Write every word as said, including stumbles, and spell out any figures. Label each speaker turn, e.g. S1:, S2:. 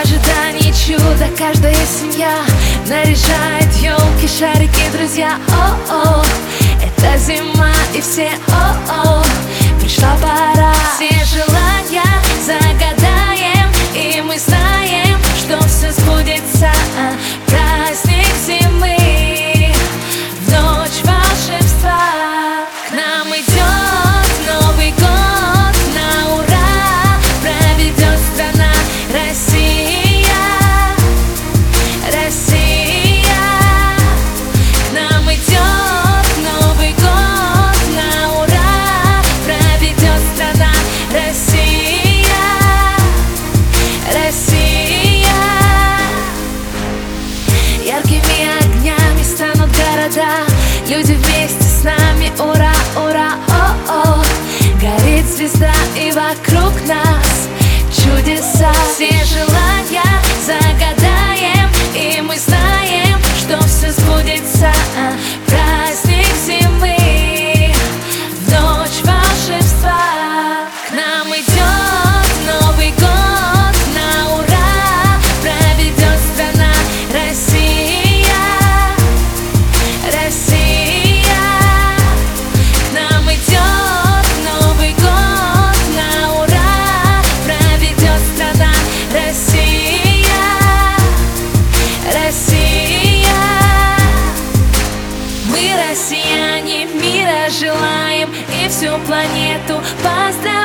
S1: ожидании чуда каждая семья наряжает елки, шарики, друзья. О-о, это зима и все о-о, пришла пора. Все желания загадаем, и мы знаем, что все сбудется. Праздник зимы в ночь волшебства. К нам идет Новый год, на ура проведет страна Россия, Россия. К нам идет Новый год, на ура проведет страна Россия, Россия. Яркими огнями станут города, люди вместе с нами, ура, ура, о-о. Горит звезда, и вокруг нас чудеса. Все желания загадаем, и мы знаем, что все сбудется. Праздник зимы в ночь волшебства. К нам идет Новый год, на ура проведет страна Россия, Россия. К нам идет Новый год, на ура проведет страна Россия, Россия. Мы, россияне, мира желаем и всю планету поздравляем.